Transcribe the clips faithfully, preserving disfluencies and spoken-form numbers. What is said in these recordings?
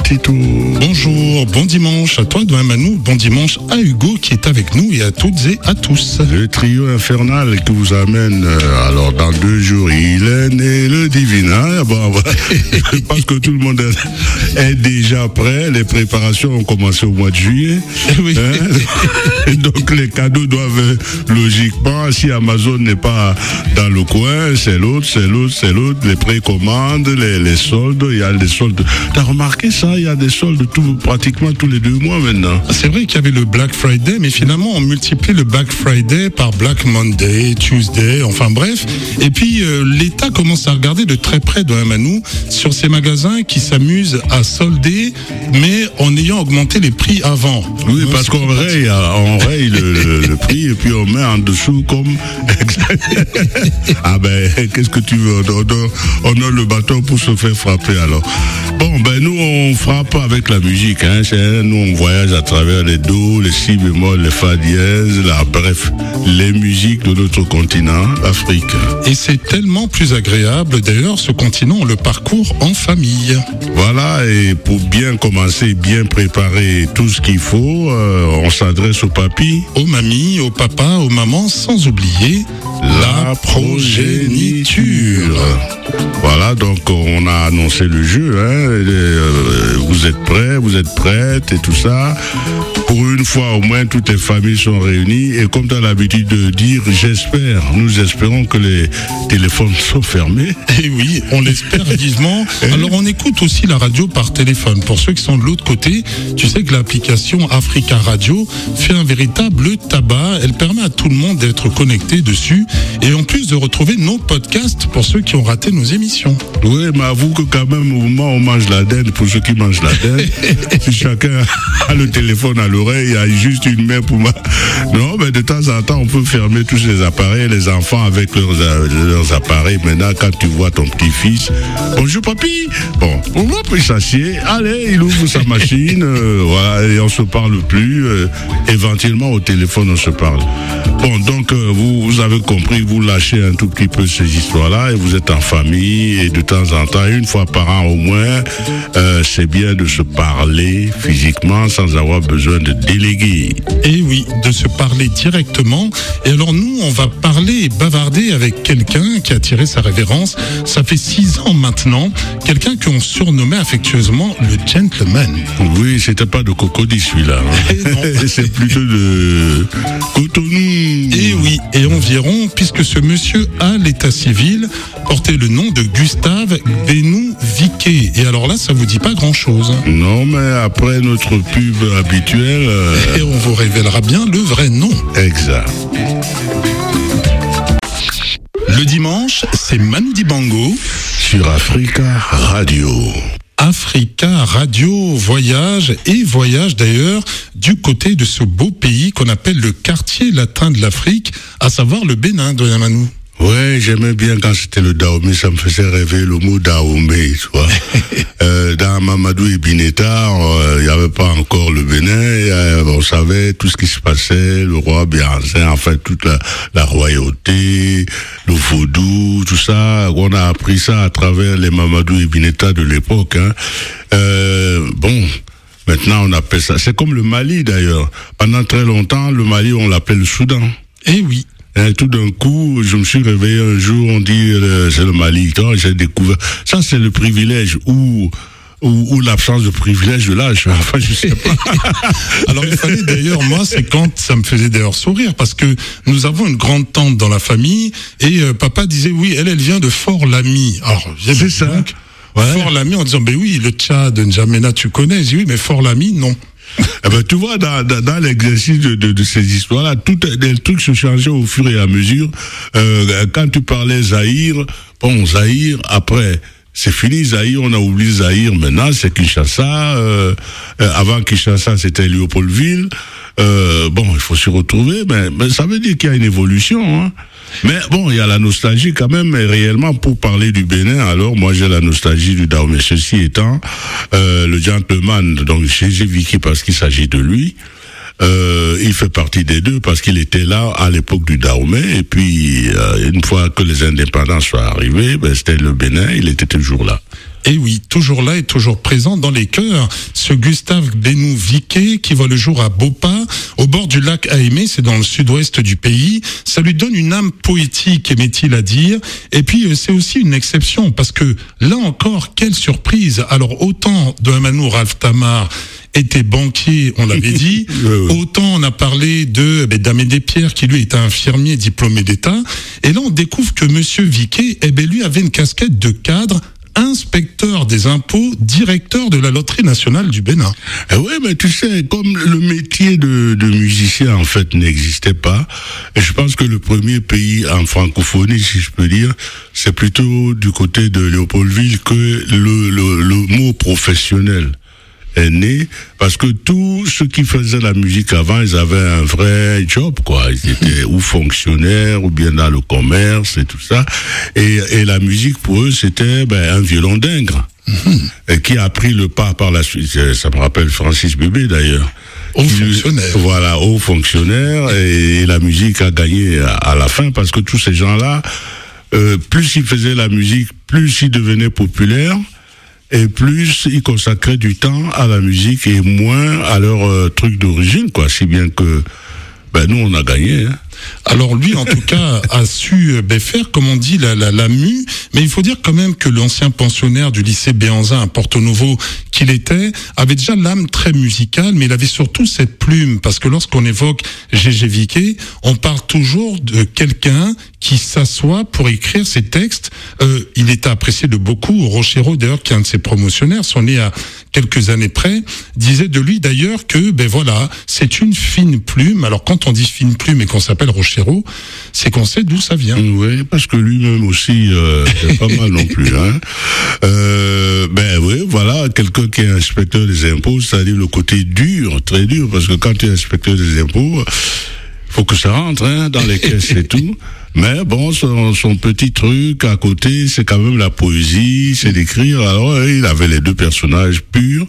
Tito. Bonjour, bon dimanche à toi, Doyen Manou. Bon dimanche à Hugo qui est avec nous et à toutes et à tous. Le trio infernal qui vous amène, euh, alors dans deux jours, il est né le divin. Bon, je pense que tout le monde est, est déjà prêt. Les préparations ont commencé au mois de juillet. Oui. Hein? Donc les cadeaux doivent logiquement, si Amazon n'est pas dans le coin, c'est l'autre, c'est l'autre, c'est l'autre. Les précommandes, les, les soldes, il y a des soldes. T'as remarqué ça? Il y a des soldes tout, pratiquement tous les deux mois maintenant. C'est vrai qu'il y avait le Black Friday, mais finalement on multiplie le Black Friday par Black Monday, Tuesday, enfin bref. Et puis euh, l'État commence à regarder de très près, Doyen Manou, sur ces magasins qui s'amusent à solder, mais en ayant augmenté les prix avant. Oui, donc, parce qu'on raye, on raye le, le, le prix et puis on met en dessous comme... Ah ben, qu'est-ce que tu veux? On a, on a le bâton pour se faire frapper alors. Bon, ben nous on frappe avec la musique, hein. Nous on voyage à travers les do, les si bémol, les fa dièse, là, bref, les musiques de notre continent, l'Afrique. Et c'est tellement plus agréable, d'ailleurs, ce continent, on le parcourt en famille. Voilà, et pour bien commencer, bien préparer tout ce qu'il faut, euh, on s'adresse aux papis, aux mamies, aux papas, aux mamans, sans oublier la, la progéniture. Voilà, donc on a annoncé le jeu, hein. Euh, vous êtes prêts, vous êtes prêtes et tout ça. Pour une fois au moins, toutes les familles sont réunies et comme tu as l'habitude de dire, j'espère, nous espérons que les téléphones sont fermés. Et oui, on l'espère vivement. Alors on écoute aussi la radio par téléphone. Pour ceux qui sont de l'autre côté, tu sais que l'application Africa Radio fait un véritable tabac. Elle permet à tout le monde d'être connecté dessus et en plus de retrouver nos podcasts pour ceux qui ont raté nos émissions. Oui, mais avoue que quand même au moment où on mange la dinde, pour ceux qui mangent la dinde, si chacun a le téléphone à l'oreille, il y a juste une main pour moi. Non, mais de temps en temps, on peut fermer tous les appareils, les enfants avec leurs, leurs appareils. Maintenant, quand tu vois ton petit-fils, bonjour papy, bon, on va plus s'assied, allez, il ouvre sa machine, euh, voilà, et on se parle plus, euh, éventuellement au téléphone on se parle. Bon, donc euh, vous, vous avez compris, vous lâchez un tout petit peu ces histoires-là et vous êtes en famille et de temps en temps, une fois par an au moins, euh, c'est bien de se parler physiquement sans avoir besoin de déléguer. Et oui, de se parler directement. Et alors nous, on va parler et bavarder avec quelqu'un qui a attiré sa révérence. Ça fait six ans maintenant, quelqu'un qu'on surnommait affectueusement le gentleman. Oui, c'était pas de Cocody celui-là. Hein. C'est plutôt de Cotonou. Et oui, et environ, puisque ce monsieur à l'état civil portait le nom de Gustave Benou Viquet. Et alors là, ça vous dit pas grand-chose. Non, mais après notre pub habituelle... Euh... Et on vous révélera bien le vrai nom. Exact. Le dimanche, c'est Manu Dibango sur Africa Radio. Africa Radio voyage et voyage d'ailleurs du côté de ce beau pays qu'on appelle le quartier latin de l'Afrique, à savoir le Bénin, Doyen Manou. Ouais, j'aimais bien quand c'était le Dahomey, ça me faisait rêver le mot Dahomey, tu vois. euh, dans Mamadou et Bineta, il n'y avait pas encore le Bénin, euh, on savait tout ce qui se passait, le roi Bianzin, enfin toute la, la royauté, le vaudou, tout ça, on a appris ça à travers les Mamadou et Bineta de l'époque, hein. Euh, bon... Maintenant, on appelle ça... C'est comme le Mali, d'ailleurs. Pendant très longtemps, le Mali, on l'appelait le Soudan. Eh oui. Et tout d'un coup, je me suis réveillé un jour, on dit, euh, c'est le Mali. J'ai découvert... Ça, c'est le privilège ou... Ou, ou l'absence de privilège de l'âge, enfin je sais pas. Alors il fallait d'ailleurs, moi c'est quand ça me faisait d'ailleurs sourire, parce que nous avons une grande tante dans la famille, et euh, papa disait oui, elle, elle vient de Fort-Lamy. Alors c'est ça. Donc, ouais. Fort-Lamy en disant, ben oui, le Tchad, N'Djamena, tu connais. Je dis oui, mais Fort-Lamy, non. Eh ben, tu vois, dans, dans, dans l'exercice de, de, de ces histoires-là, tout les trucs se changeaient au fur et à mesure. Euh, quand tu parlais Zaïre, bon, Zaïre, après... C'est fini, Zaïre, on a oublié Zaïre, maintenant c'est Kinshasa, euh, euh, avant Kinshasa c'était Léopoldville, euh, bon, il faut s'y retrouver, mais, mais ça veut dire qu'il y a une évolution, hein. Mais bon, il y a la nostalgie quand même, mais réellement pour parler du Bénin, alors moi j'ai la nostalgie du Dahomey, ceci étant, euh, le gentleman, donc j'ai Vicky parce qu'il s'agit de lui, Euh, il fait partie des deux parce qu'il était là à l'époque du Dahomey et puis euh, une fois que les indépendants sont arrivés, ben, c'était le Bénin, il était toujours là. Et oui, toujours là et toujours présent dans les cœurs. Ce Gustave Bennou Viquet qui voit le jour à Beaupas, au bord du lac Aimé, c'est dans le sud-ouest du pays. Ça lui donne une âme poétique, aimait-il à dire. Et puis c'est aussi une exception parce que là encore, quelle surprise. Alors autant de Amanou Ralph Tamar était banquier, on l'avait dit. Oui, oui. Autant on a parlé de ben, d'Amédée Pierre qui lui était infirmier diplômé d'État. Et là on découvre que Monsieur Viquet, eh ben lui avait une casquette de cadre, inspecteur des impôts, directeur de la loterie nationale du Bénin. Eh oui, mais tu sais, comme le métier de, de musicien en fait n'existait pas, et je pense que le premier pays en francophonie, si je peux dire, c'est plutôt du côté de Léopoldville que le, le, le mot professionnel est né, parce que tous ceux qui faisaient la musique avant, ils avaient un vrai job, quoi. Ils étaient ou fonctionnaires, ou bien dans le commerce et tout ça. Et, et la musique, pour eux, c'était ben, un violon d'ingre, mm-hmm. et qui a pris le pas par la suite. Ça me rappelle Francis Bébé, d'ailleurs. Haut fonctionnaire. Voilà, haut fonctionnaire, et, et la musique a gagné à, à la fin, parce que tous ces gens-là, euh, plus ils faisaient la musique, plus ils devenaient populaires, et plus ils consacraient du temps à la musique et moins à leur euh, truc d'origine, quoi. Si bien que, ben, nous, on a gagné, hein. Alors lui, en tout cas, a su ben, faire, comme on dit, la, la, la mue. Mais il faut dire quand même que l'ancien pensionnaire du lycée Béanzin à Porto Novo qu'il était, avait déjà l'âme très musicale, mais il avait surtout cette plume. Parce que lorsqu'on évoque Gégé Viquet, on parle toujours de quelqu'un qui s'assoit pour écrire ses textes. Euh, il était apprécié de beaucoup. Rochero, d'ailleurs, qui est un de ses promotionnaires, sont nés à quelques années près, disait de lui d'ailleurs que, ben voilà, c'est une fine plume. Alors quand on dit fine plume et qu'on s'appelle Rochero, c'est qu'on sait d'où ça vient. Oui, parce que lui-même aussi, euh, c'est pas mal non plus. Hein. Euh, ben oui, voilà, quelqu'un qui est inspecteur des impôts, c'est-à-dire le côté dur, très dur, parce que quand tu es inspecteur des impôts, faut que ça rentre hein, dans les caisses et tout. Mais bon, son, son petit truc à côté, c'est quand même la poésie, c'est d'écrire. Alors, il avait les deux personnages purs,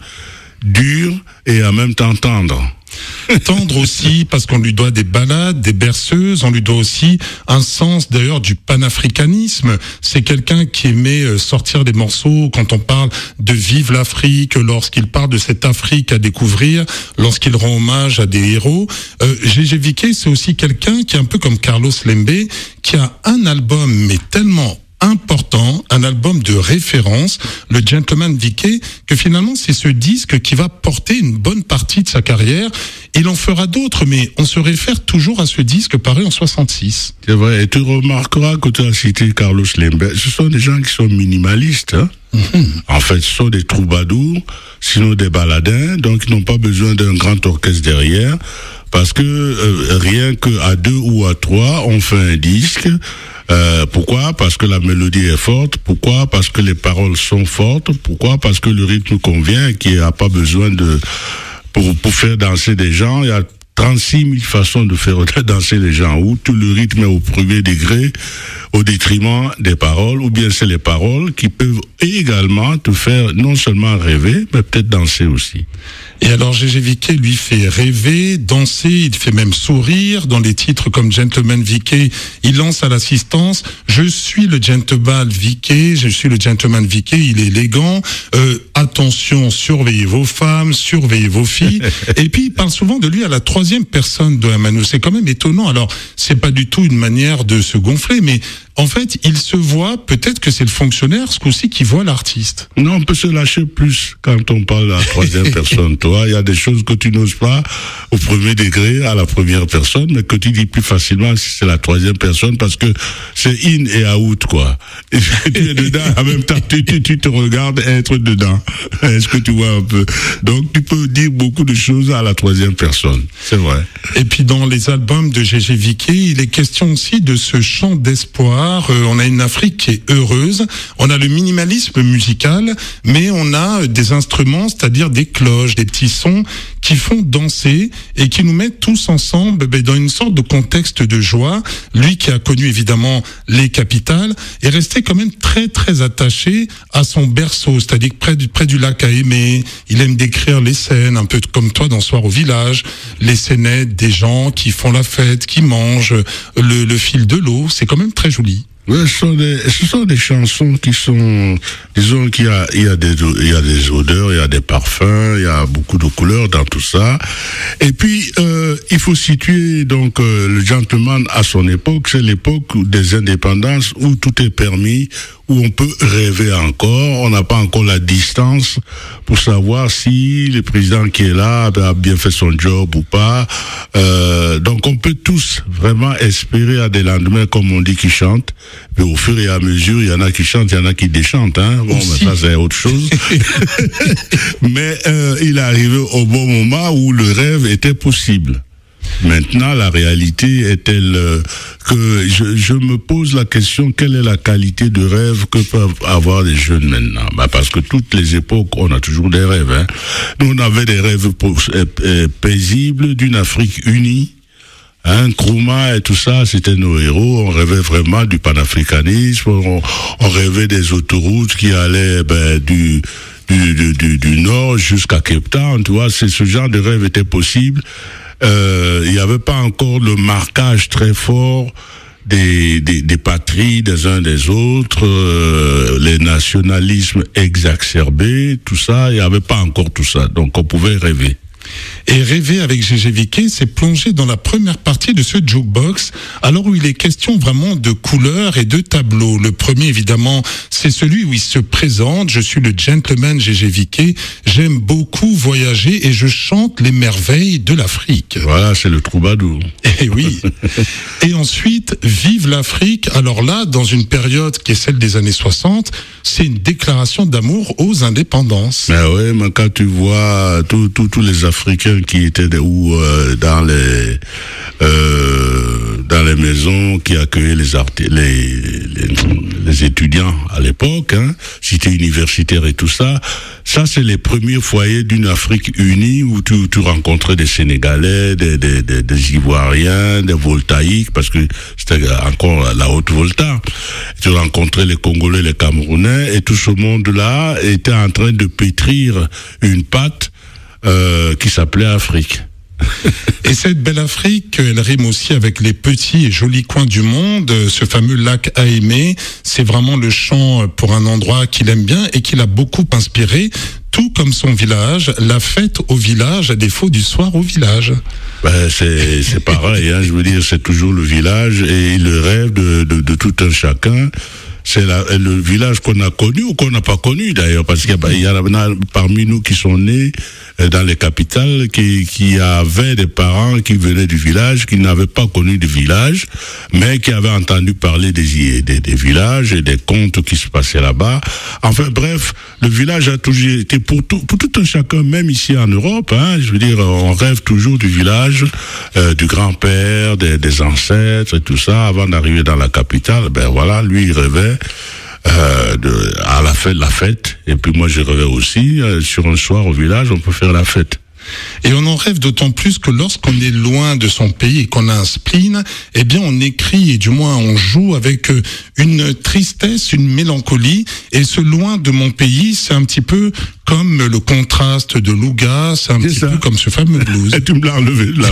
durs et en même temps tendres. Tendre aussi, parce qu'on lui doit des ballades, des berceuses, on lui doit aussi un sens d'ailleurs du panafricanisme. C'est quelqu'un qui aimait sortir des morceaux quand on parle de Vive l'Afrique, lorsqu'il parle de cette Afrique à découvrir, lorsqu'il rend hommage à des héros. Euh, Gégé Viquet, c'est aussi quelqu'un qui est un peu comme Carlos Lembe, qui a un album, mais tellement important, un album de référence, le Gentleman Viquet, que finalement c'est ce disque qui va porter une bonne partie de sa carrière. Il en fera d'autres, mais on se réfère toujours à ce disque paru en soixante-six. C'est vrai, et tu remarqueras que tu as cité Carlos Lembe, ce sont des gens qui sont minimalistes, hein. Mm-hmm. En fait, ce sont des troubadours, sinon des baladins, donc ils n'ont pas besoin d'un grand orchestre derrière, parce que euh, rien qu'à deux ou à trois, on fait un disque. Euh, pourquoi? Parce que la mélodie est forte. Pourquoi? Parce que les paroles sont fortes. Pourquoi? Parce que le rythme convient, qu'il n'y a pas besoin de... Pour, pour faire danser des gens, il y a trente-six mille façons de faire danser les gens, où tout le rythme est au premier degré, au détriment des paroles, ou bien c'est les paroles qui peuvent également te faire non seulement rêver, mais peut-être danser aussi. Et alors Gégé Viquet lui fait rêver, danser, il fait même sourire. Dans des titres comme Gentleman Viquet, il lance à l'assistance: je suis le gentleman Viquet, je suis le gentleman Viquet, il est élégant, euh, attention, surveillez vos femmes, surveillez vos filles. Et puis il parle souvent de lui à la troisième personne de Amanou. C'est quand même étonnant. Alors c'est pas du tout une manière de se gonfler, mais en fait, il se voit, peut-être que c'est le fonctionnaire, ce coup-ci, qui voit l'artiste. Non, on peut se lâcher plus quand on parle à la troisième personne. Toi, il y a des choses que tu n'oses pas au premier degré, à la première personne, mais que tu dis plus facilement si c'est la troisième personne, parce que c'est in et out, quoi. Et tu es dedans, en même temps, tu, tu, tu te regardes être dedans. Est-ce que tu vois un peu? Donc, tu peux dire beaucoup de choses à la troisième personne. C'est vrai. Et puis, dans les albums de Gégé Viquet, il est question aussi de ce chant d'espoir. Euh, on a une Afrique qui est heureuse, on a le minimalisme musical, mais on a des instruments, c'est-à-dire des cloches, des petits sons qui font danser et qui nous mettent tous ensemble ben, dans une sorte de contexte de joie. Lui qui a connu évidemment les capitales est resté quand même très très attaché à son berceau, c'est-à-dire près du, près du lac à aimer. Il aime décrire les scènes, un peu comme toi dans Soir au village, les scénettes des gens qui font la fête, qui mangent, le, le fil de l'eau, c'est quand même très joli. Ouais, ce sont des, ce sont des chansons qui sont, disons qu'il y a, il y a des, il y a des odeurs, il y a des parfums, il y a beaucoup de couleurs dans tout ça. Et puis, euh, il faut situer donc euh, le gentleman à son époque. C'est l'époque des indépendances où tout est permis, où on peut rêver encore. On n'a pas encore la distance pour savoir si le président qui est là a bien fait son job ou pas. Euh, donc, on peut tous vraiment espérer à des lendemains, comme on dit, qui chantent. Mais au fur et à mesure, il y en a qui chantent, il y en a qui déchantent. Hein. Bon, mais ça, c'est autre chose. Mais euh, il est arrivé au bon moment où le rêve était possible. Maintenant, la réalité est telle euh, que je, je me pose la question, quelle est la qualité de rêve que peuvent avoir les jeunes maintenant? Bah parce que toutes les époques, on a toujours des rêves. Hein. Nous, on avait des rêves paisibles d'une Afrique unie. Hein, Nkrumah et tout ça, c'était nos héros. On rêvait vraiment du panafricanisme. On, on rêvait des autoroutes qui allaient ben, du, du, du, du, du nord jusqu'à Cape Town. Tu vois, c'est ce genre de rêve était possible. Euh, il n'y avait pas encore le marquage très fort des, des, des patries des uns des autres, euh, les nationalismes exacerbés, tout ça. Il n'y avait pas encore tout ça. Donc, on pouvait rêver. Et rêver avec Gégé Viqué, c'est plonger dans la première partie de ce jukebox, alors où il est question vraiment de couleurs et de tableaux. Le premier, évidemment, c'est celui où il se présente. Je suis le gentleman Gégé Viqué. J'aime beaucoup voyager et je chante les merveilles de l'Afrique. Voilà, c'est le troubadour. Et oui. Et ensuite, vive l'Afrique. Alors là, dans une période qui est celle des années soixante, c'est une déclaration d'amour aux indépendances. Mais oui, mais quand tu vois tous tous tous les Africains qui étaient de, ou euh, dans les euh, dans les maisons qui accueillaient les, arti- les, les les étudiants à l'époque, hein, cité universitaire et tout ça, ça c'est les premiers foyers d'une Afrique unie où tu, tu rencontrais des Sénégalais, des, des, des, des Ivoiriens, des Voltaïques, parce que c'était encore la haute Volta. Tu rencontrais les Congolais, les Camerounais, et tout ce monde-là était en train de pétrir une pâte euh, qui s'appelait Afrique. Et cette belle Afrique, elle rime aussi avec les petits et jolis coins du monde. Ce fameux lac à aimer, c'est vraiment le chant pour un endroit qu'il aime bien et qu'il a beaucoup inspiré, tout comme son village, la fête au village à défaut du soir au village. Ben, c'est, c'est pareil, hein, je veux dire, c'est toujours le village et le rêve de, de, de tout un chacun. C'est la, le village qu'on a connu ou qu'on n'a pas connu d'ailleurs, parce qu'il y a, il y en a parmi nous qui sont nés dans les capitales, qui, qui avaient des parents qui venaient du village, qui n'avaient pas connu du village, mais qui avaient entendu parler des, des, des villages et des contes qui se passaient là-bas. Enfin bref, le village a toujours été pour tout, pour tout un chacun, même ici en Europe, hein, je veux dire, on rêve toujours du village, euh, du grand-père, des, des ancêtres et tout ça, avant d'arriver dans la capitale. Ben voilà, lui il rêvait Euh, de, à la fête, la fête. Et puis moi, je rêvais aussi, euh, sur un soir au village, on peut faire la fête. Et on en rêve d'autant plus que lorsqu'on est loin de son pays et qu'on a un spleen, eh bien on écrit et du moins on joue avec une tristesse, une mélancolie. Et ce loin de mon pays, c'est un petit peu comme le contraste de Louga, c'est un c'est petit ça. peu comme ce fameux blues. Tu me l'as enlevé de la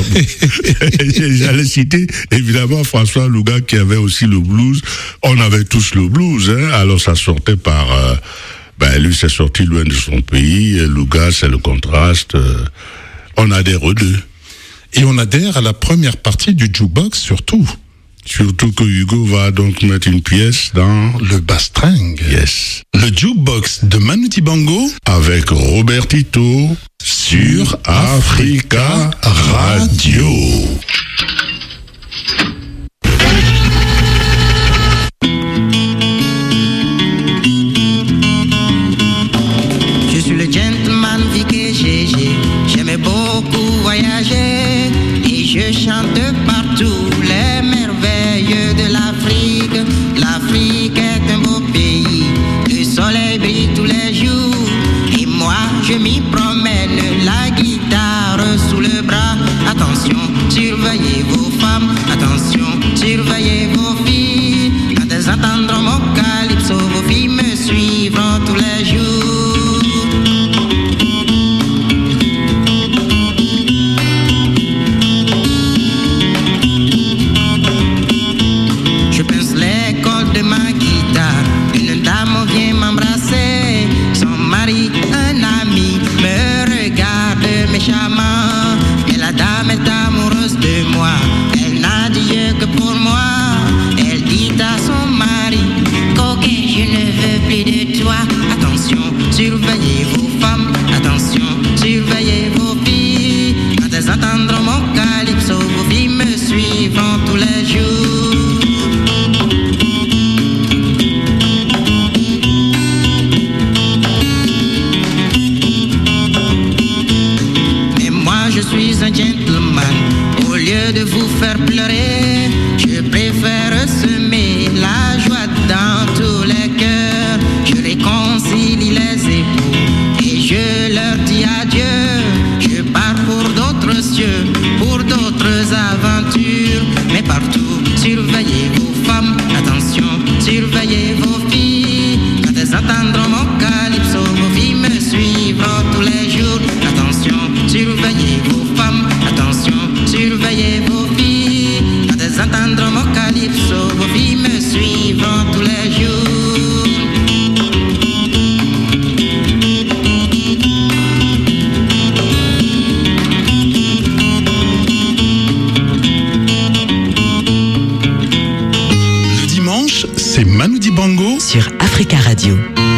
bouche. J'allais citer évidemment François Louga qui avait aussi le blues. On avait tous le blues, hein. Alors ça sortait par... Euh, Ben, lui, c'est sorti loin de son pays. Louga, c'est le contraste. Euh, on adhère aux deux. Et on adhère à la première partie du jukebox, surtout. Surtout que Hugo va donc mettre une pièce dans... le bastring. Yes. Le jukebox de Manu Dibango. Avec Robert Tito. Sur Africa Radio. J'aimais beaucoup voyager et je chante partout les merveilles de l'Afrique. L'Afrique est un beau pays, le soleil brille tous les jours et moi je m'y promène, la guitare sous le bras. Attention, surveillez vos femmes, attention, surveillez vos filles. Quand elles entendront mon calypso, vos filles me suivront tous les jours. méchamment. Mais la dame est amoureuse de moi. Elle n'a Dieu que pour moi. Elle dit à son mari: coquin, je ne veux plus de toi. Attention, surveillez vos femmes. Attention, surveillez vos filles. Quand elles entendront mon calypso, vos filles me suivront tous les jours. Mais moi je suis un gentleman. Au lieu de vous faire pleurer, je préfère semer la joie dans tous les cœurs. Je réconcilie les époux et je leur dis adieu. Je pars pour d'autres cieux, pour d'autres aventures. Mais partout, surveillez vos femmes. Attention, surveillez vos filles. Quand elles entendront mon calypso, vos filles me suivront tous les jours. Attention, surveillez vos femmes. Attention, surveillez vos filles. Quand elles entendront mon calypso, vos filles me suivront tous les jours. Le dimanche, c'est Manu Dibango sur Africa Radio.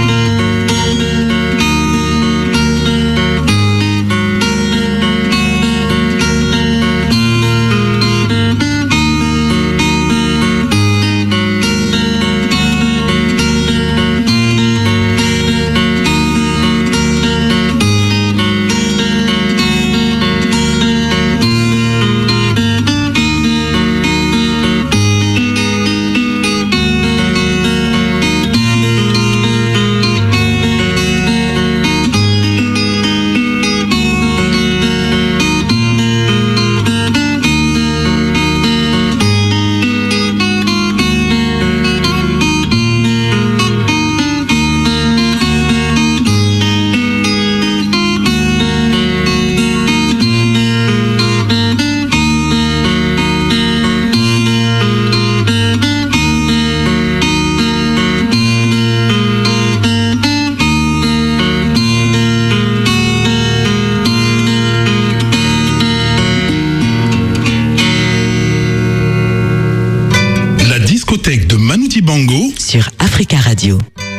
De Manu Dibango sur Africa Radio.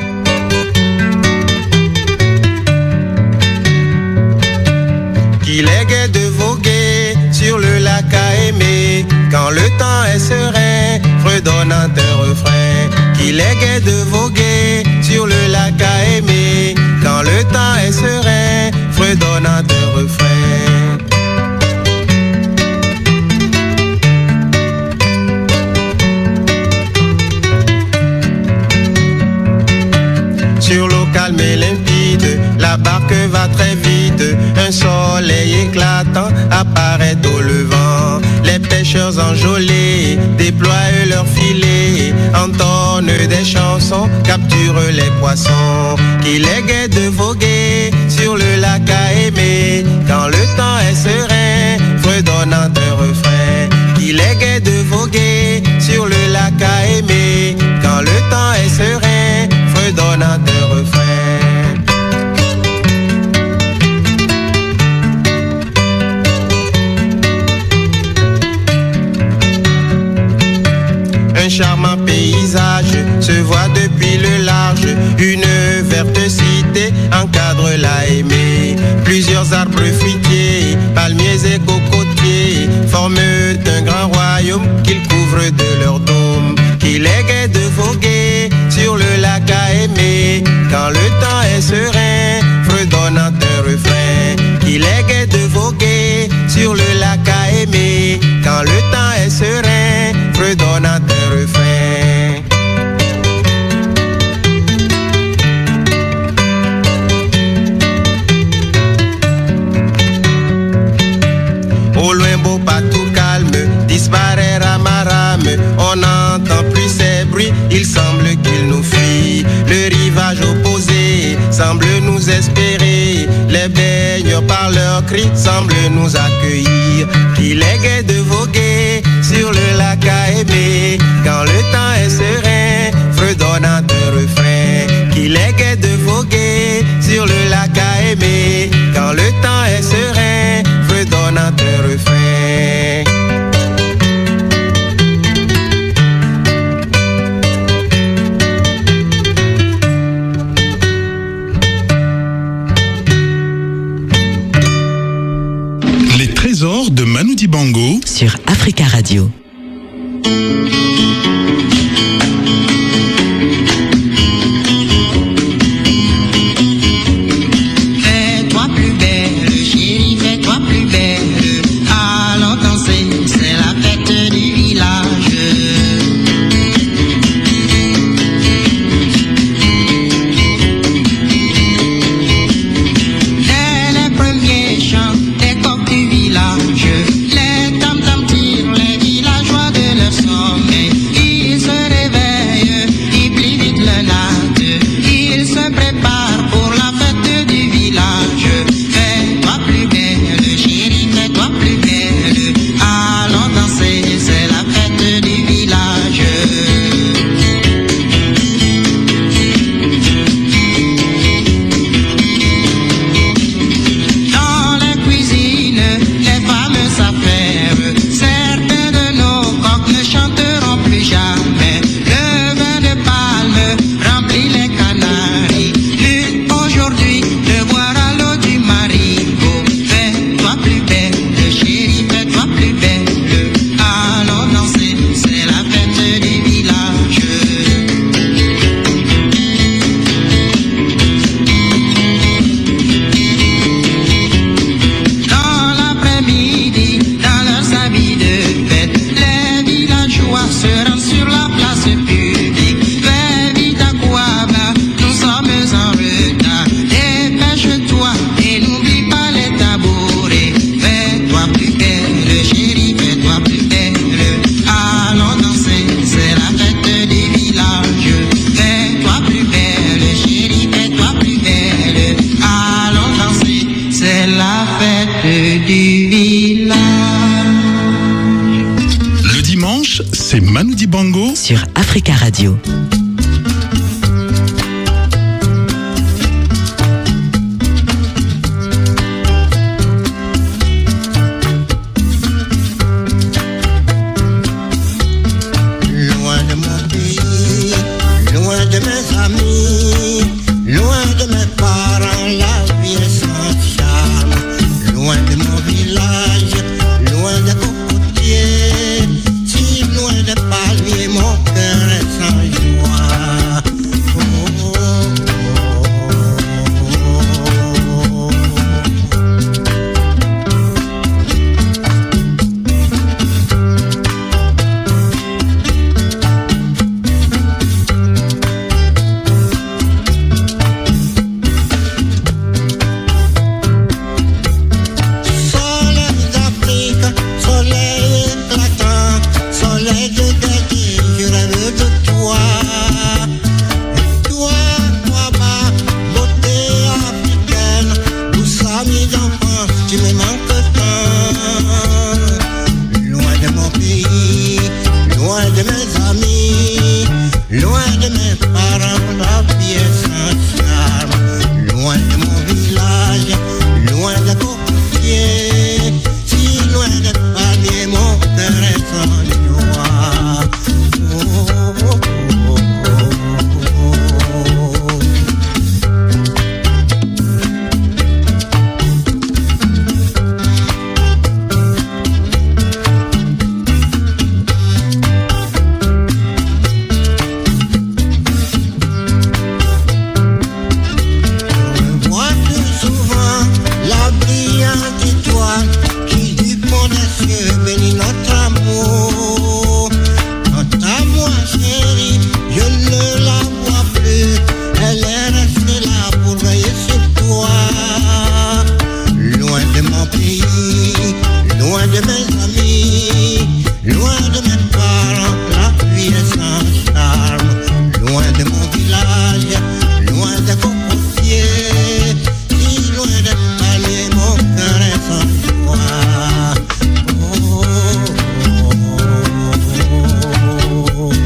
Qu'il est gai de voguer sur le lac à aimer quand le temps est serein, fredonnant un refrain. Qu'il est gai de voguer sur le lac à aimer quand le temps est serein, fredonnant un refrain. Sur l'eau calme et limpide, la barque va très vite. Un soleil éclatant apparaît au levant. Les pêcheurs enjôlés déploient leurs filets, entonnent des chansons, capturent les poissons. Qu'il est gai de voguer sur le lac à aimer quand le temps est serein, fredonnant un refrain. Qu'il est gai de voguer sur le lac à aimer quand le temps est serein, fredonnant un refrain. Un charmant paysage se voit depuis le large. Une verte cité encadre la aimée. Plusieurs arbres fruitiers, palmiers et cocotiers forment un grand royaume qu'ils couvrent de leur dôme. Qu'il est gai de voguer sur le lac à aimer quand le temps est serein, fredonnant un refrain. Qu'il est gai de voguer sur le lac à aimer quand le temps est serein, fredonnant un refrain. Au loin, beau pas tout calme, disparaît Ramaram. On n'entend plus ces bruits, il semble qu'il nous fuit. Le rivage opposé semble nous espérer. Les baigneurs par leurs cris semblent nous accueillir. Qu'il est gai de voguer sur le lac à aimer quand le temps est serein, fredonnant un refrain. Qu'il est gai de voguer sur le lac à aimer quand le temps est serein, trésor de Manu Dibango sur Africa Radio. Fais-toi plus belle, chérie, fais-toi plus belle. Allons danser, c'est la fête du village. Dès les premiers chants des coqs du village, les tam-tams tirent les villageois de leur sommeil. Ils se réveillent, ils plient vite le natte, ils se préparent pour la fête du village. Fais-toi plus belle, chérie, fais-toi plus belle. Allons danser, c'est la fête du village. Dans les cuisines, les femmes s'affairent. Certains de nos coqs ne chanteront plus jamais. Le vin de palme remplit les canaries. L'une aujourd'hui de boire à l'eau du marigot. Fais-toi plus belle, chérie, fais-toi plus belle. Allons danser, c'est la fête du village. Dans l'après-midi, dans leurs habits de fête, les villageois se rendent sur la place publique. Fais vite à Kouaba, nous sommes en retard. Dépêche-toi et n'oublie pas les tabourets. Fais-toi plus belle, chérie, fais-toi plus belle. Allons danser, c'est la fête du village. Fais-toi plus belle, chérie, fais-toi plus belle. Allons danser, c'est la fête du village. Le dimanche, c'est Manu Dibango Sur Africa Radio. Loin de mon pays, loin de mes amis, loin de mes parents, la vie est sans charme. Loin de mon village, loin des cocotiers, si loin des palmiers, mon cœur est sans joie. Oh, oh, oh, oh. Soleil d'Afrique, soleil éclatant, soleil de Gaïti, je rêve de toi. Et toi, Kouaba, beauté africaine, douce amie d'enfance, tu me manques tant. Loin de mon pays, loin de mes amis, loin de mes parents, la vie est sans charme. Loin de mon village, loin des cocotiers, si loin des palmiers, mon cœur est sans joie. Oh, oh, oh, oh, oh. Je vois plus souvent la brillante étoile qui du fond des cieux bénit notre amour. Quant à moi, chérie, je ne la vois plus. Elle est restée là pour veiller sur toi. Loin de mon pays, loin de mes amis, loin de mes parents, la vie est sans charme. Loin de mon village, loin des cocotiers, si loin des palmiers, mon cœur est sans joie. Oh, oh, oh, oh.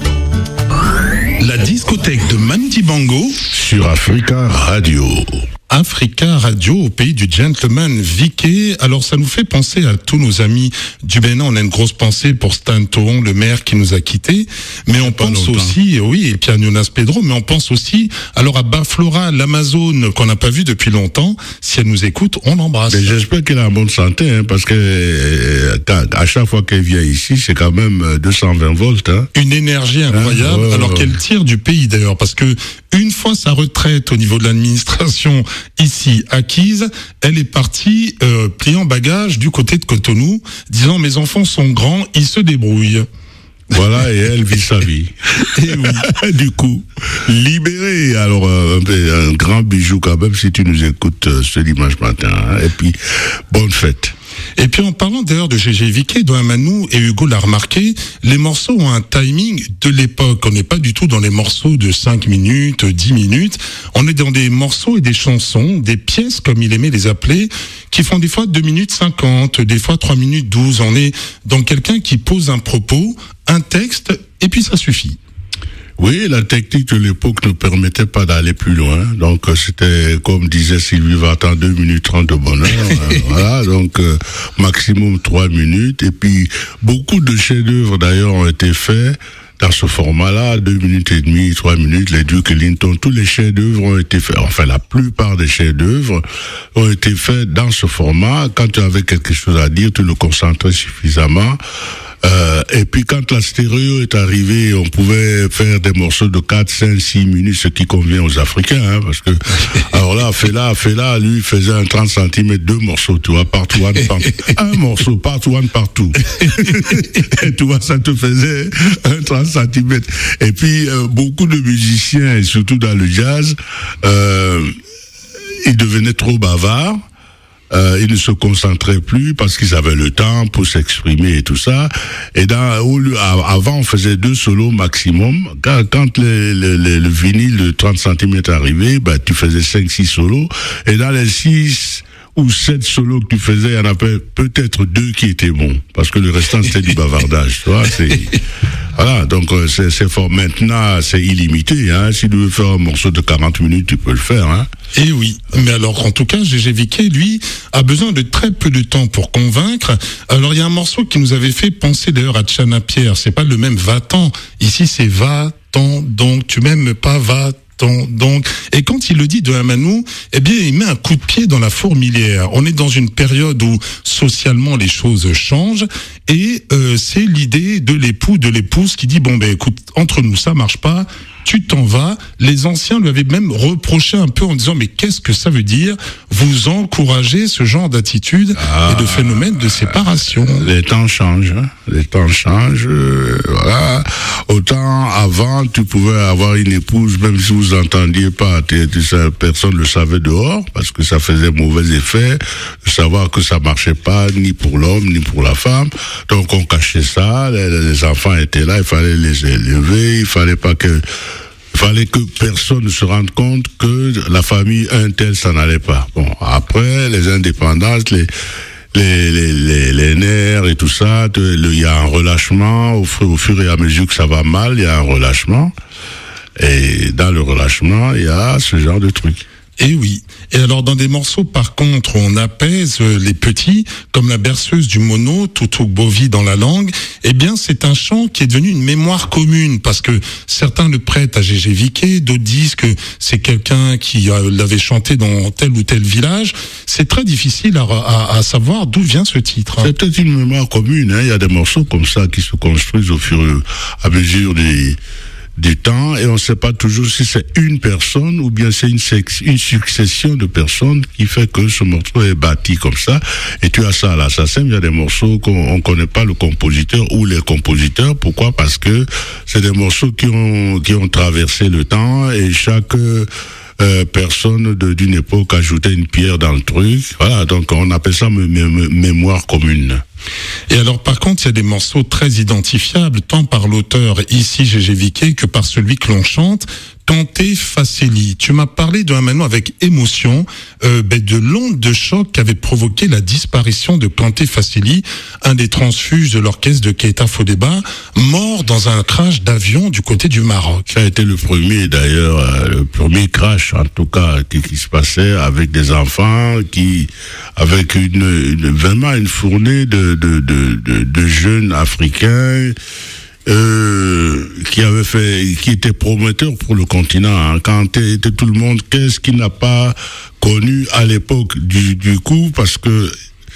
La discothèque de Manu Dibango Sur Africa Radio. Africa Radio, au pays du gentleman Viké. Alors ça nous fait penser à tous nos amis du Bénin. On a une grosse pensée pour Stan Tohon, le maire qui nous a quittés. Mais on Pas pense longtemps. aussi, oui, et puis à Jonas Pedro, mais on pense aussi alors à Baflora, l'Amazone qu'on n'a pas vu depuis longtemps. Si elle nous écoute, on l'embrasse. Mais j'espère qu'elle est en bonne santé, hein, parce que euh, à chaque fois qu'elle vient ici, c'est quand même deux cent vingt volts. Hein. Une énergie incroyable, Hein, ouais, alors ouais. qu'elle tire du pays d'ailleurs, parce que une fois sa retraite au niveau de l'administration ici acquise, elle est partie euh, pliant bagage du côté de Cotonou, disant mes enfants sont grands, ils se débrouillent. Voilà, et elle vit sa vie. Et oui. Du coup, libérée. Alors, euh, un, un grand bijou quand même, si tu nous écoutes euh, ce dimanche matin. Hein. Et puis, bonne fête. Et puis en parlant d'ailleurs de Gégé Viké, Doamanou et Hugo l'a remarqué, les morceaux ont un timing de l'époque. On n'est pas du tout dans les morceaux de cinq minutes, dix minutes. On est dans des morceaux et des chansons, des pièces comme il aimait les appeler, qui font des fois deux minutes cinquante, des fois trois minutes douze. On est dans quelqu'un qui pose un propos, un texte, et puis ça suffit. Oui, la technique de l'époque ne permettait pas d'aller plus loin. Donc, euh, c'était, comme disait Sylvie Vartan, deux minutes trente de bonheur. euh, voilà, donc, euh, maximum trois minutes. Et puis, beaucoup de chefs-d'œuvre, d'ailleurs, ont été faits dans ce format-là, deux minutes et demie, trois minutes, les Duke Ellington, tous les chefs-d'œuvre ont été faits, enfin, la plupart des chefs-d'œuvre ont été faits dans ce format. Quand tu avais quelque chose à dire, tu le concentrais suffisamment. Euh, et puis quand la stéréo est arrivée, on pouvait faire des morceaux de quatre, cinq, six minutes, ce qui convient aux Africains, hein, parce que, alors là, Fela, Fela, lui, faisait un trente centimètres, deux morceaux, tu vois, partout, one, partout. Un morceau, partout, one, partout. Et tu vois, ça te faisait un trente centimètres. Et puis, euh, beaucoup de musiciens, et surtout dans le jazz, euh, ils devenaient trop bavards. Euh, ils ne se concentraient plus parce qu'ils avaient le temps pour s'exprimer et tout ça. Et dans, au lieu, avant, on faisait deux solos maximum. Quand, quand le, le, le, le vinyle de trente centimètres arrivait, bah, tu faisais cinq, six solos. Et dans les six ou sept solos que tu faisais, il y en avait peut-être deux qui étaient bons. Parce que le restant, c'était du bavardage. Tu vois, c'est, voilà. Donc, c'est, c'est fort. Maintenant, c'est illimité, hein. Si tu veux faire un morceau de quarante minutes, tu peux le faire, hein. Et oui, mais alors en tout cas, Gégé Viké, lui, a besoin de très peu de temps pour convaincre. Alors il y a un morceau qui nous avait fait penser d'ailleurs à Tchana Pierre, c'est pas le même va-t'en, ici c'est va-t'en, donc tu m'aimes pas, va-t'en. Donc, et quand il le dit de Amanou, eh bien, il met un coup de pied dans la fourmilière. On est dans une période où socialement les choses changent, et euh, c'est l'idée de l'époux, de l'épouse qui dit bon ben écoute, entre nous ça marche pas. Tu t'en vas. Les anciens lui avaient même reproché un peu en disant mais qu'est-ce que ça veut dire vous encouragez ce genre d'attitude ah, et de phénomène de séparation. Les temps changent, hein. Les temps changent. Euh, voilà. Autant avant tu pouvais avoir une épouse même si vous entendiez pas, tu, tu, personne le savait dehors parce que ça faisait mauvais effet de savoir que ça marchait pas ni pour l'homme ni pour la femme. Donc on cachait ça. Les, les enfants étaient là, il fallait les élever, il fallait pas que Il fallait que personne ne se rende compte que la famille un tel, ça n'allait pas. Bon, après, les indépendances, les, les, les, les, les nerfs et tout ça, il y a un relâchement, au fur, au fur et à mesure que ça va mal, il y a un relâchement. Et dans le relâchement, il y a ce genre de trucs. Et oui. Et alors dans des morceaux par contre où on apaise les petits, comme la berceuse du mono, Toutou Bovi dans la langue, eh bien c'est un chant qui est devenu une mémoire commune parce que certains le prêtent à Gégé Viké, d'autres disent que c'est quelqu'un qui l'avait chanté dans tel ou tel village. C'est très difficile à, à, à savoir d'où vient ce titre. C'est peut-être une mémoire commune, hein. Il y a des morceaux comme ça qui se construisent au fur et à mesure des du temps et on ne sait pas toujours si c'est une personne ou bien c'est une, sex- une succession de personnes qui fait que ce morceau est bâti comme ça. Et tu as ça à la S A C E M, il y a des morceaux qu'on ne connaît pas le compositeur ou les compositeurs. Pourquoi? Parce que c'est des morceaux qui ont, qui ont traversé le temps et chaque euh, personne de, d'une époque ajoutait une pierre dans le truc. Voilà, donc on appelle ça mé- mé- mémoire commune. Et alors par contre il y a des morceaux très identifiables tant par l'auteur ici Gégé Viké que par celui que l'on chante, Kanté Fasseli. Tu m'as parlé d'un maintenant avec émotion euh, ben de l'onde de choc qu'avait provoqué la disparition de Kanté Fasseli, un des transfuges de l'orchestre de Keita Fodeba, mort dans un crash d'avion du côté du Maroc. Ça a été le premier d'ailleurs, euh, le premier crash en tout cas qui, qui se passait avec des enfants, qui avec une, une vraiment une fournée de de de de, de jeunes africains. Euh, qui avait fait, qui était prometteur pour le continent. Hein. Quand était tout le monde, qu'est-ce qu'il n'a pas connu à l'époque du, du coup, parce que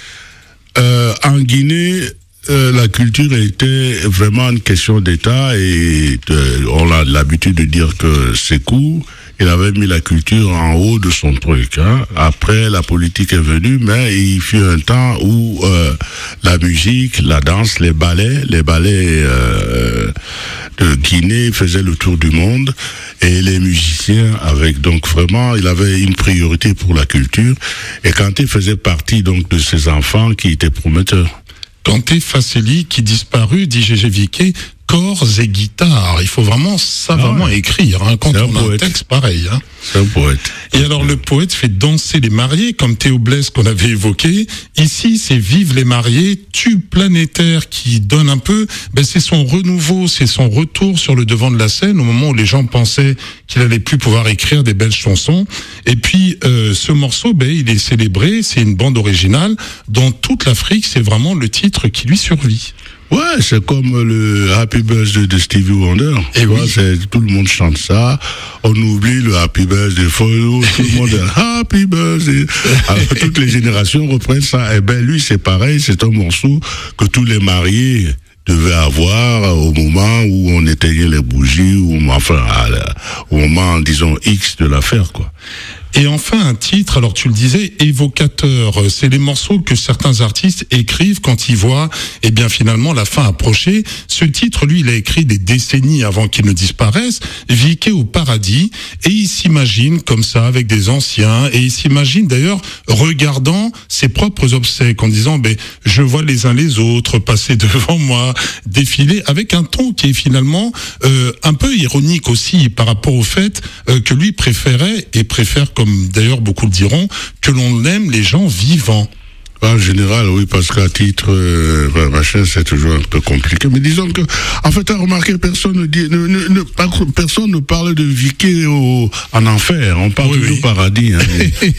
euh, en Guinée, euh, la culture était vraiment une question d'État et euh, on a l'habitude de dire que Sékou, il avait mis la culture en haut de son truc. Hein. Après, la politique est venue, mais il fut un temps où euh, la musique, la danse, les ballets, les ballets euh, de Guinée faisaient le tour du monde, et les musiciens, avec donc vraiment, il avait une priorité pour la culture, et Kanté faisait partie donc de ces enfants qui étaient prometteurs. Kanté Fasseli qui disparut, dit Gégé Viquet, corps et guitare. Il faut vraiment savamment ah ouais. écrire hein, quand on a un texte pareil. Hein. C'est un poète. Et alors le poète fait danser les mariés, comme Théo Blaise qu'on avait évoqué. Ici, c'est Vive les mariés, tube planétaire qui donne un peu, ben c'est son renouveau, c'est son retour sur le devant de la scène au moment où les gens pensaient qu'il allait plus pouvoir écrire des belles chansons. Et puis euh, ce morceau, ben il est célébré, c'est une bande originale. Dans toute l'Afrique, c'est vraiment le titre qui lui survit. Ouais, c'est comme le Happy Birthday de Stevie Wonder. Et oui. Ouais, c'est, tout le monde chante ça. On oublie le Happy Birthday. Tout le monde dit Happy Birthday. Alors, toutes les générations reprennent ça. Et ben, lui, c'est pareil. C'est un morceau que tous les mariés devaient avoir au moment où on éteignait les bougies, ou enfin, à la, au moment, disons, X de l'affaire, quoi. Et enfin, un titre, alors tu le disais, évocateur. C'est les morceaux que certains artistes écrivent quand ils voient, eh bien, finalement, la fin approcher. Ce titre, lui, il a écrit des décennies avant qu'il ne disparaisse, Viquet au paradis, et il s'imagine comme ça, avec des anciens, et il s'imagine d'ailleurs, regardant ses propres obsèques, en disant, ben, je vois les uns les autres passer devant moi, défiler, avec un ton qui est finalement, euh, un peu ironique aussi, par rapport au fait euh, que lui préférait, et préfère comme d'ailleurs beaucoup le diront, que l'on aime les gens vivants. En général, oui, parce qu'à titre, euh, machin, c'est toujours un peu compliqué. Mais disons que, en fait, t'as remarqué, personne ne dit, ne, ne, ne, personne ne parle de Viquet au, en enfer. On parle oui, toujours oui. paradis. Hein.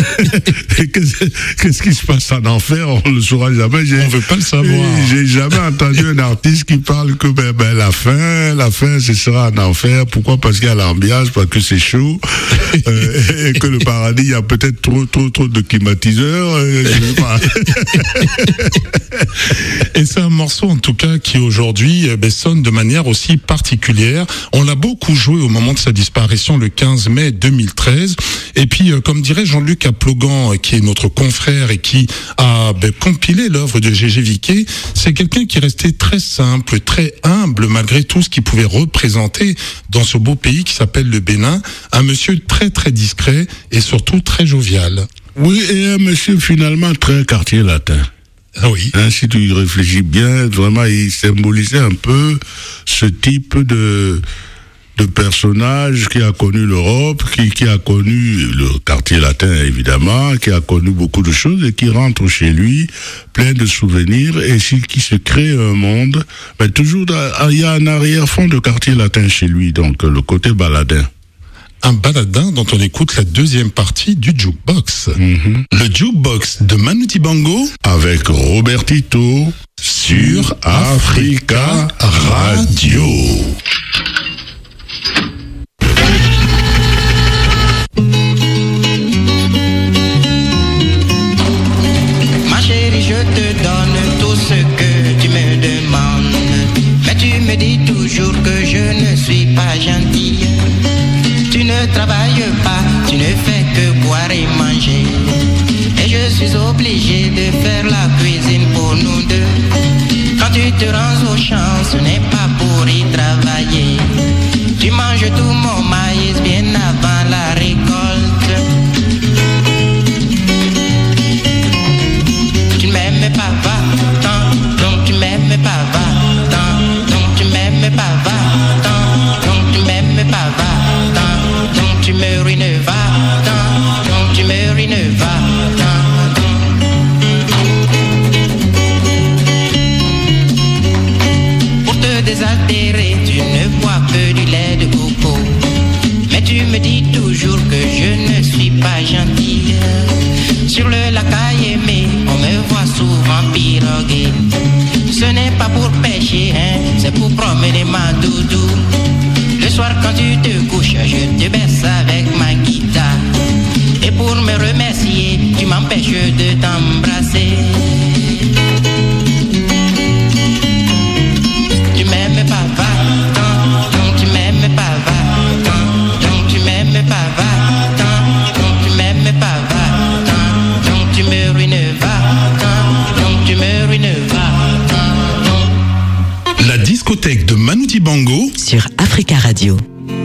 qu'est-ce, qu'est-ce qui se passe en enfer? On le saura jamais. J'ai, on veut pas le savoir. J'ai jamais entendu un artiste qui parle que, ben, ben, la fin, la fin, ce sera en enfer. Pourquoi? Parce qu'il y a l'ambiance, parce que c'est chaud, euh, et que le paradis, il y a peut-être trop, trop, trop de climatiseurs. Euh, je sais pas. Et c'est un morceau en tout cas qui aujourd'hui eh, sonne de manière aussi particulière. On l'a beaucoup joué au moment de sa disparition le quinze mai deux mille treize. Et puis euh, comme dirait Jean-Luc Aplogan, qui est notre confrère et qui a ben, compilé l'œuvre de Gégé Viquet, c'est quelqu'un qui restait très simple, très humble malgré tout ce qu'il pouvait représenter dans ce beau pays qui s'appelle le Bénin. Un monsieur très très discret et surtout très jovial. Oui, et un monsieur finalement très quartier latin. Ah oui. Hein, si tu y réfléchis bien, vraiment, il symbolisait un peu ce type de de personnage qui a connu l'Europe, qui, qui a connu le quartier latin évidemment, qui a connu beaucoup de choses et qui rentre chez lui plein de souvenirs et qui se crée un monde. Mais toujours, il y a un arrière-fond de quartier latin chez lui, donc le côté baladin. Un baladin dont on écoute la deuxième partie du Jukebox. Mm-hmm. Le Jukebox de Manu Dibango avec Robertito sur Africa Radio. Ma chérie, je te donne tout ce que tu me demandes, mais tu me dis toujours que je ne suis pas gentille. Tu ne travailles pas, tu ne fais que boire et manger. Et je suis obligé de faire la cuisine pour nous deux. Quand tu te rends au champ, ce n'est pas pour y travailler. Tu manges tout mon maïs bien avant la récolte. Tu ne m'aimes pas, va-t'en, donc tu m'aimes pas, va-t'en, donc tu m'aimes pas, va-t'en, donc tu m'aimes pas, va-t'en. discothèque de Manu Dibango sur Africa Radio.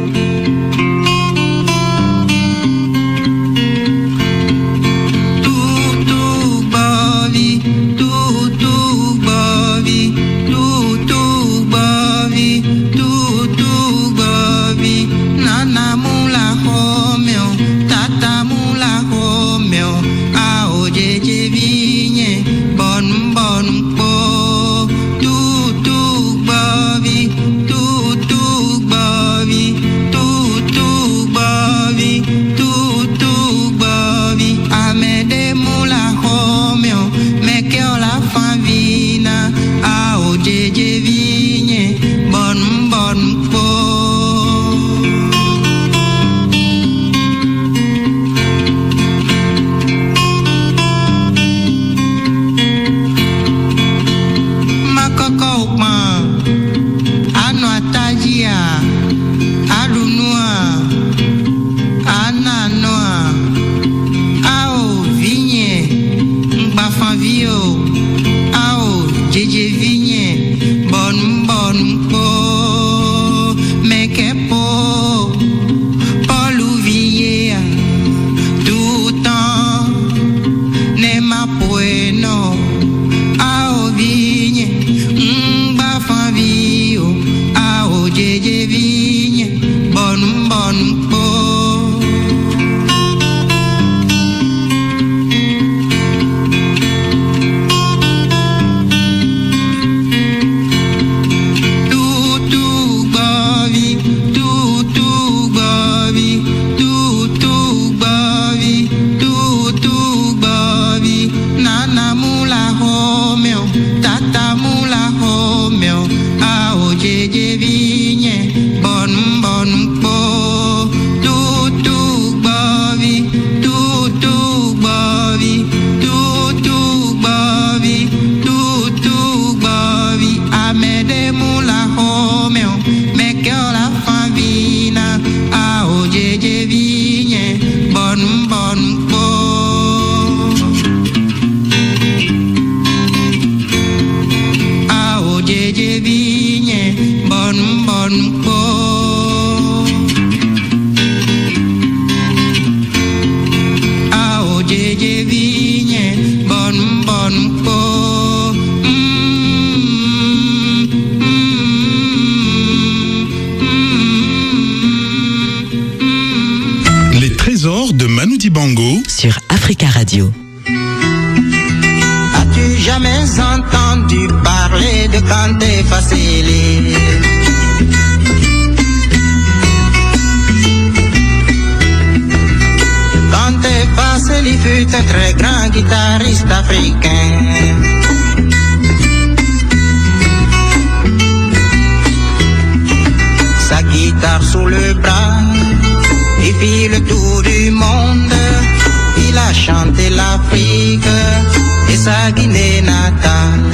Sur Africa Radio. As-tu jamais entendu parler de Kanté Fasili? Kanté Fasili fut un très grand guitariste africain. Sa guitare sous le bras, il fit le tour du monde. Il a chanté l'Afrique et sa Guinée natale.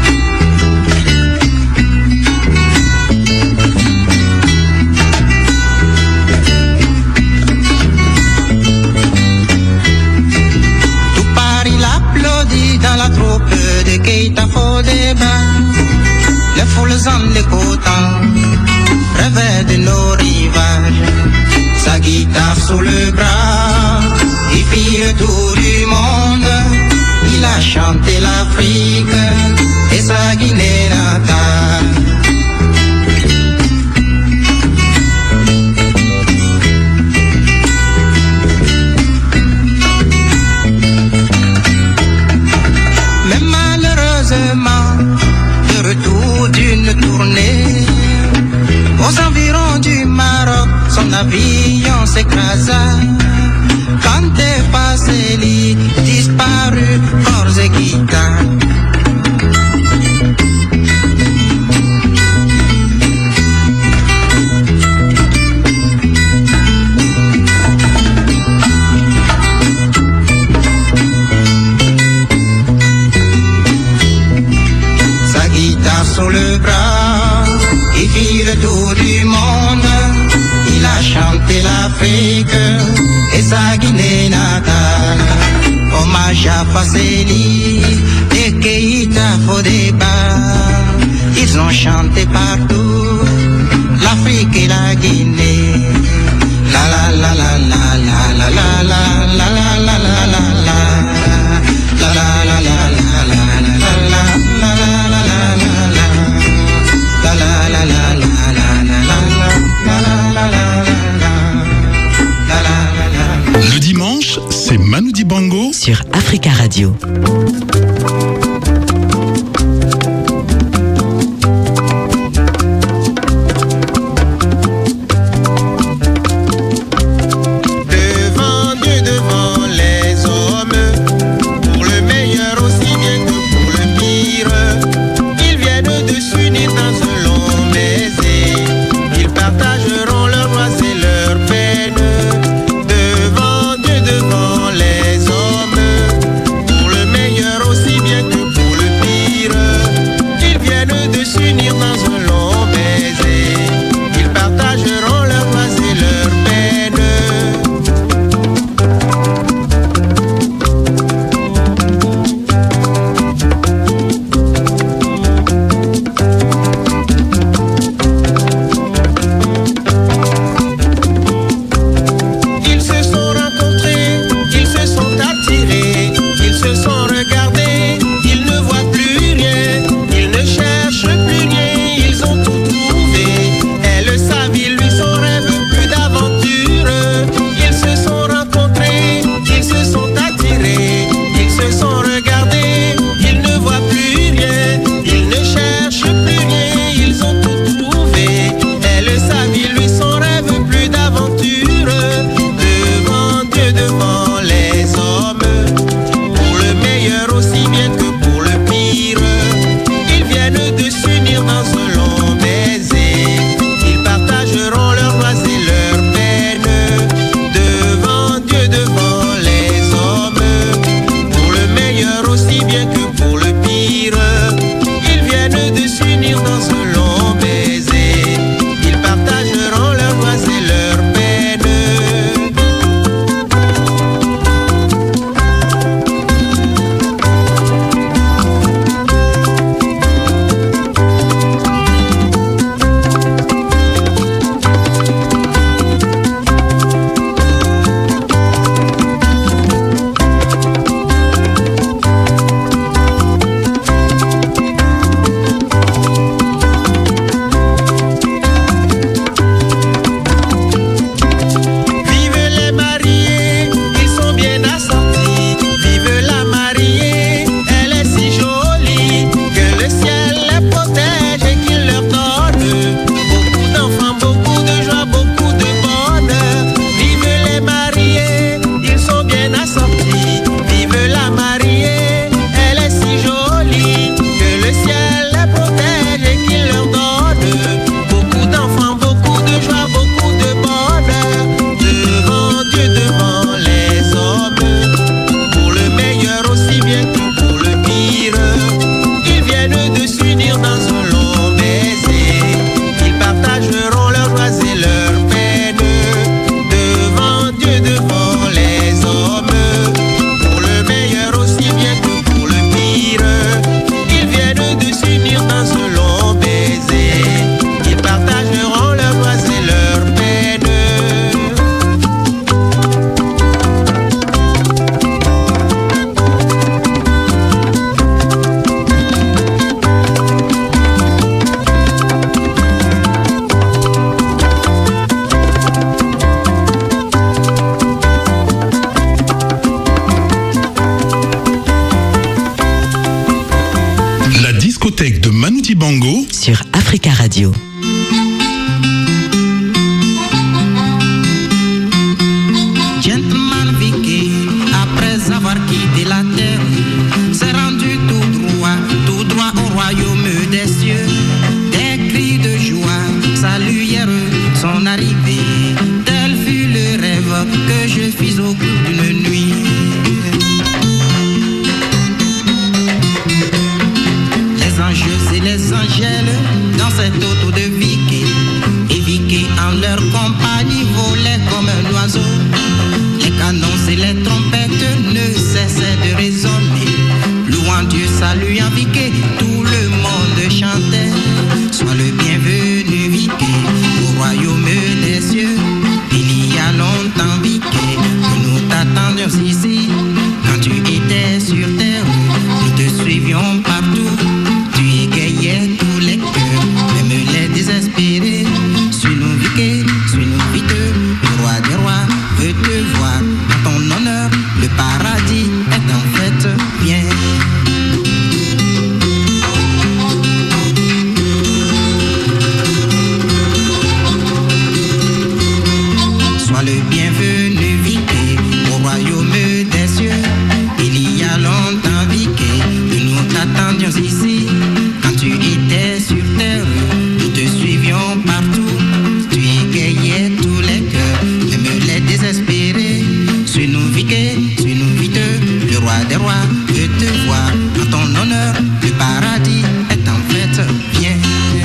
Tout Paris l'applaudit dans la troupe de Keita Fodeba. Les foules en l'écoutant rêvaient de nos rivages. Sa guitare sous le bras, il fit le tour du monde. Il a chanté l'Afrique et sa Guinée natale. Mais malheureusement, de retour d'une tournée aux environs du Maroc, son avion s'écrasa. Kanté Fasili disparu, corps et guitare. Sa guitare sur le bras, il fit le tour du monde. Il a chanté l'Afrique et sa Guinée natale. Hommage à Fasili et Keita Fodeba. Ils ils ont chanté partout, l'Afrique et la Guinée. La la la la la la la la la la la la la la la. La la la la la la la la la la la la la la la. Le dimanche, c'est Manu Dibango sur Africa Radio. sur Africa Radio. Gentleman Vicky, après avoir quitté la terre, s'est rendu tout droit, tout droit au royaume des cieux. Des cris de joie saluèrent son arrivée. Tel fut le rêve que je fis au cours d'une nuit. Les anges et les angèles dans cette auto de Vicky, et Vicky en leur compagnie volait comme un oiseau. Les canons et les trompettes ne cessaient de résonner. Louant Dieu, saluant Vicky, tout le monde chantait. t'attendions ici. Quand tu étais sur terre, nous te suivions partout. Tu égayais tous les cœurs, même les désespérés. Suis-nous vite, suis-nous vite, le roi des rois veut te voir. En ton honneur, le paradis est en fait bien.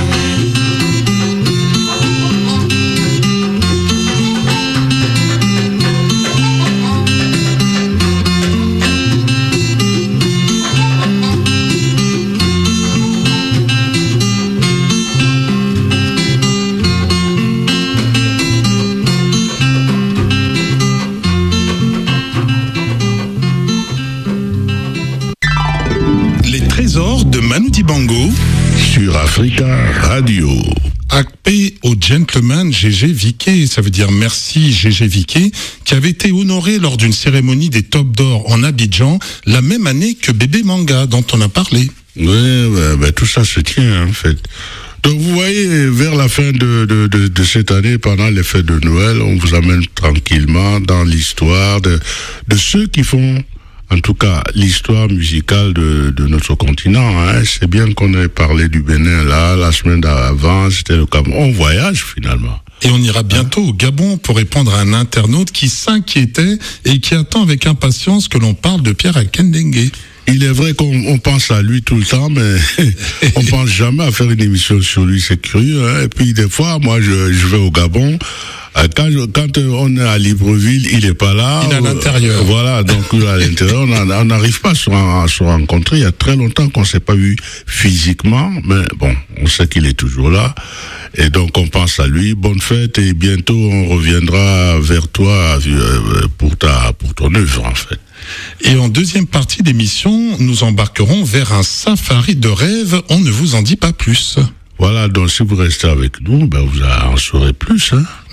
De Manu Dibango sur Africa Radio. Akpe au gentleman G G Viquet, ça veut dire merci G G Viquet, qui avait été honoré lors d'une cérémonie des Top d'Or en Abidjan, la même année que Bébé Manga, dont on a parlé. Oui, bah, bah, tout ça se tient en fait. Donc vous voyez, vers la fin de, de, de, de cette année, pendant les fêtes de Noël, on vous amène tranquillement dans l'histoire de, de ceux qui font, en tout cas, l'histoire musicale de, de notre continent. Hein. C'est bien qu'on ait parlé du Bénin là, la semaine d'avant, c'était le Cameroun. On voyage finalement. Et on ira bientôt au Gabon pour répondre à un internaute qui s'inquiétait et qui attend avec impatience que l'on parle de Pierre Akendengue. Il est vrai qu'on on pense à lui tout le temps, mais on pense jamais à faire une émission sur lui, c'est curieux. Hein. Et puis des fois, moi, je, je vais au Gabon. Quand, je, quand on est à Libreville, il est pas là. Il est à l'intérieur. Voilà, donc à l'intérieur, on n'arrive pas à se, à se rencontrer. Il y a très longtemps qu'on s'est pas vu physiquement, mais bon, on sait qu'il est toujours là. Et donc on pense à lui. Bonne fête et bientôt on reviendra vers toi pour ta pour ton œuvre en fait. Et en deuxième partie d'émission, nous embarquerons vers un safari de rêve. On ne vous en dit pas plus. Voilà, donc si vous restez avec nous, ben vous en saurez plus, hein.